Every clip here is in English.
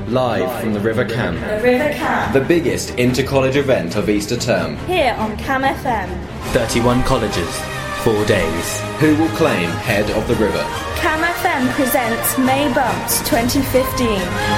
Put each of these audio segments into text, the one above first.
Live from the River Cam. The River Cam. The biggest inter-college event of Easter term. Here on Cam FM. 31 colleges, 4 days. Who will claim Head of the River? Cam FM presents May Bumps 2015.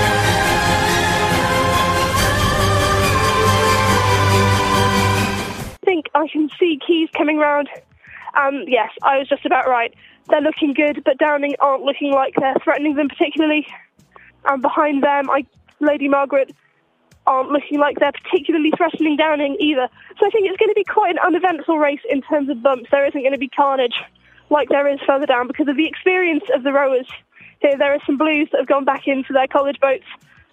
I think I can see Keys coming round. Yes, I was just about right. They're looking good, but Downing aren't looking like they're threatening them particularly. And behind them, Lady Margaret aren't looking like they're particularly threatening Downing either. So I think it's going to be quite an uneventful race in terms of bumps. There isn't going to be carnage like there is further down because of the experience of the rowers. Here, there are some blues that have gone back into their college boats.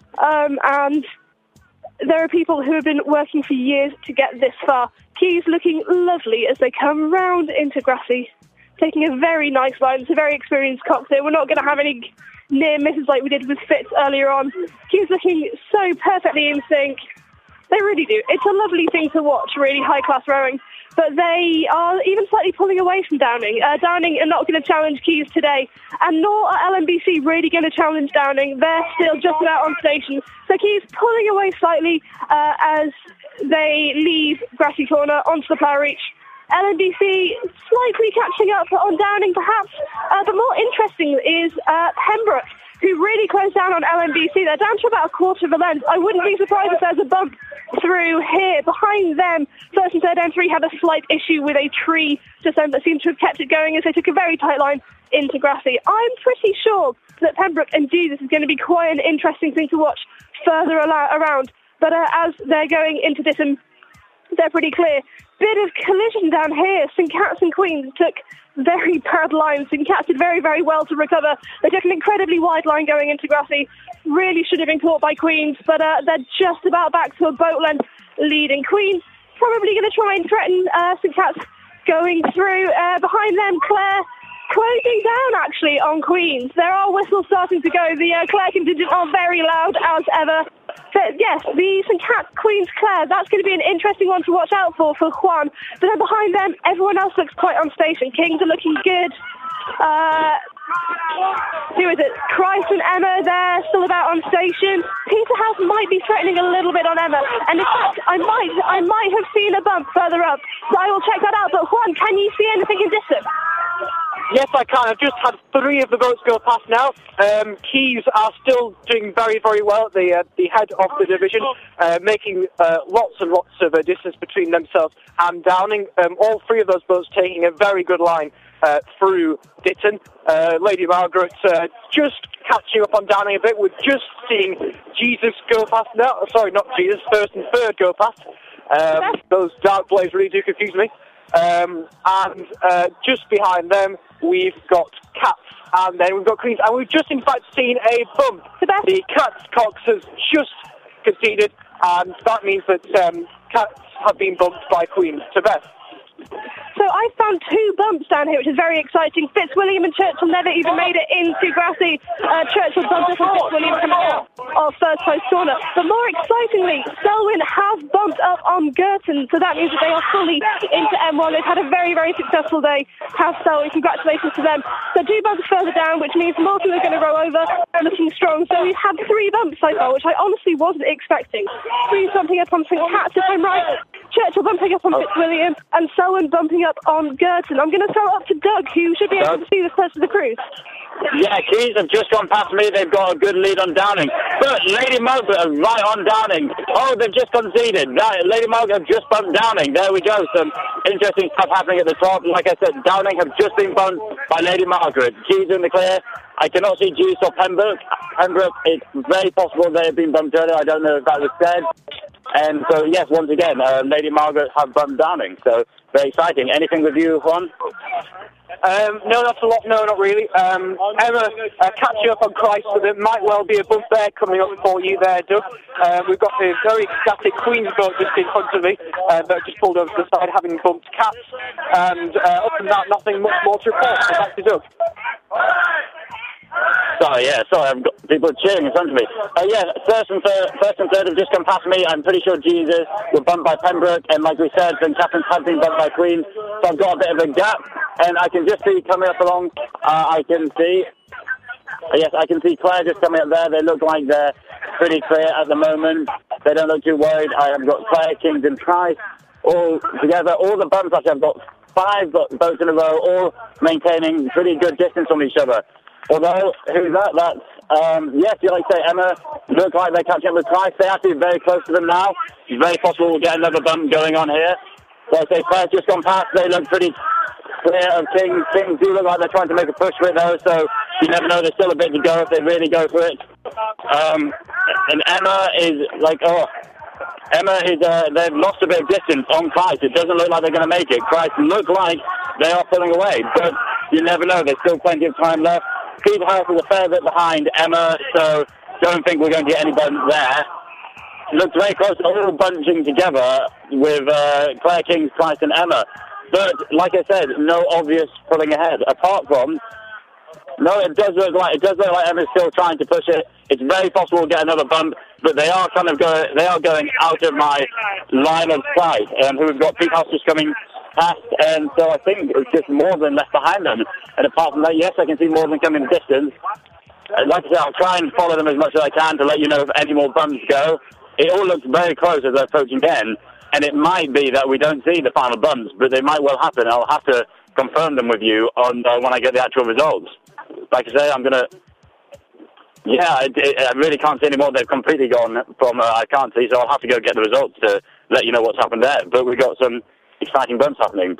And there are people who have been working for years to get this far. Keys looking lovely as they come round into Grassy, taking a very nice line. It's a very experienced cockpit. We're not going to have any near misses like we did with Fitz earlier on. Keys looking so perfectly in sync. They really do. It's a lovely thing to watch, really high-class rowing. But they are even slightly pulling away from Downing. Downing are not going to challenge Keys today, and nor are LMBC really going to challenge Downing. They're still just about on station. So Keys pulling away slightly as they leave Grassy Corner onto the Plough Reach. LMBC slightly catching up on Downing perhaps, but more interesting is Pembroke, who really closed down on LMBC. They're down to about a quarter of a length. I wouldn't be surprised if there's a bump through here. Behind them, first and third entry had a slight issue with a tree just then, but seemed to have kept it going as they took a very tight line into Grassy. I'm pretty sure that Pembroke and Jesus is going to be quite an interesting thing to watch further around. But as they're going into this, they're pretty clear. Bit of collision down here. St Cat's and Queens took very bad lines. St Cat's did very, very well to recover. They took an incredibly wide line going into Grassy. Really should have been caught by Queens, but they're just about back to a boat length leading. Queens probably going to try and threaten St Cat's going through. Behind them, Clare closing down actually on Queens. There are whistles starting to go. The Clare contingent are very loud as ever. But yes, the St Cat's Queen's Clare, that's going to be an interesting one to watch out for Juan. But then behind them, everyone else looks quite on station. Kings are looking good. Who is it? Christ and Emma, they're still about on station. Peterhouse might be threatening a little bit on Emma. And in fact, I might have seen a bump further up. So I will check that out. But Juan, can you see anything in distance? Yes, I can. I've just had 3 of the boats go past now. Keys are still doing very, very well at the head of the division, making lots and lots of distance between themselves and Downing. All 3 of those boats taking a very good line through Ditton. Lady Margaret just catching up on Downing a bit. We're just seeing Jesus go past now. Sorry, not Jesus. First and third go past. Those dark blades really do confuse me. And just behind them, we've got Cats, and then we've got Queens, and we've just in fact seen a bump. The Cats Cox has just conceded, and that means that Cats have been bumped by Queens to Beth. So I found 2 bumps down here, which is very exciting. Fitzwilliam and Churchill never even made it into Grassy. Churchill bumped up and Fitzwilliam coming out of first post corner. But more excitingly, Selwyn have bumped up on Girton, so that means that they are fully into M1. They've had a very, very successful day. Have Selwyn, congratulations to them. So 2 bumps further down, which means Morton are going to row over. They're looking strong. So we've had 3 bumps so far, which I honestly wasn't expecting. Queens bumping up on St Cat's, if I'm right. Churchill bumping up on Fitzwilliam, and Selwyn bumping up on Girton. I'm going to throw it up to Doug, who should be able to see the first of the cruise. Yeah, Keys have just gone past me. They've got a good lead on Downing. But Lady Margaret are right on Downing. Oh, they've just conceded. Right, Lady Margaret have just bumped Downing. There we go. Some interesting stuff happening at the top. Like I said, Downing have just been bumped by Lady Margaret. Keys in the clear. I cannot see Juice or Pembroke. Pembroke, it's very possible they have been bumped earlier. I don't know if that was said. And so, yes, once again, Lady Margaret have bumped Downing. So, very exciting. Anything with you, Juan? No, not a lot. No, not really. Emma catching up on Christ, so there might well be a bump there coming up for you there, Doug. We've got the very ecstatic Queen's boat just in front of me, that just pulled over to the side, having bumped Cats. And other than that, nothing much more to report. So back to Doug. Sorry, I've got people cheering in front of me. First and third have just come past me. I'm pretty sure Jesus were bumped by Pembroke, and like we said, St Catherine's have been bumped by Queen. So I've got a bit of a gap, and I can just see coming up along, I can see Clare just coming up there. They look like they're pretty clear at the moment. They don't look too worried. I have got Claire, Kings and Price all together. All the bumps, actually, I've got 5 boats in a row, all maintaining pretty good distance from each other. Although, who's that? That's, yes, like I say, Emma look like they're catching up with Price. They're actually very close to them now. It's very possible we'll get another bump going on here. So I say Claire's just gone past. They look pretty clear of Kings. Kings do look like they're trying to make a push for it, though, so you never know. There's still a bit to go if they really go for it. And Emma is like, they've lost a bit of distance on Price. It doesn't look like they're going to make it. Price look like they are pulling away, but you never know. There's still plenty of time left. Peterhouse is a fair bit behind Emma, so don't think we're going to get any bumps there. It looks very close, all bunching together with Claire, Kings, Price and Emma. But, like I said, no obvious pulling ahead, apart from... No, it does look like Emma's still trying to push it. It's very possible we'll get another bump, but they are going out of my line of sight. Who have got Peterhouse just coming past, and so I think it's just Morgan left behind them. And apart from that, yes, I can see Morgan coming in the distance. Like I said, I'll try and follow them as much as I can to let you know if any more bumps go. It all looks very close as they're approaching again, and it might be that we don't see the final bumps, but they might well happen. I'll have to confirm them with you on when I get the actual results. Like I say, I'm going to... Yeah, I really can't see any more. They've completely gone from I can't see, so I'll have to go get the results to let you know what's happened there. But we've got some exciting bumps happening.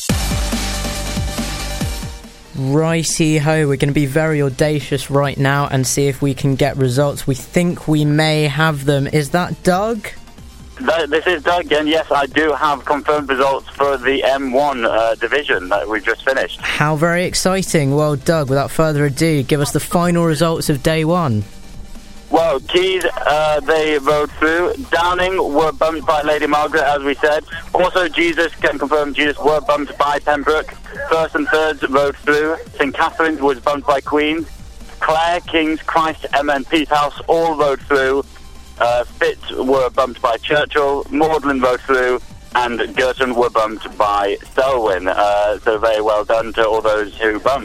Righty-ho, we're going to be very audacious right now and see if we can get results. We think we may have them. Is that Doug? This is Doug, and yes, I do have confirmed results for the M1 division that we've just finished. How very exciting. Well, Doug, without further ado, give us the final results of day 1. Well, Keys, they rode through. Downing were bumped by Lady Margaret, as we said. Also, Jesus, can confirm Jesus were bumped by Pembroke. First and thirds rode through. St. Catherine's was bumped by Queen's. Claire, Kings, Christ, Emma and Peterhouse all rode through. Fitz were bumped by Churchill, Magdalen rode through, and Girton were bumped by Selwyn. So very well done to all those who bumped.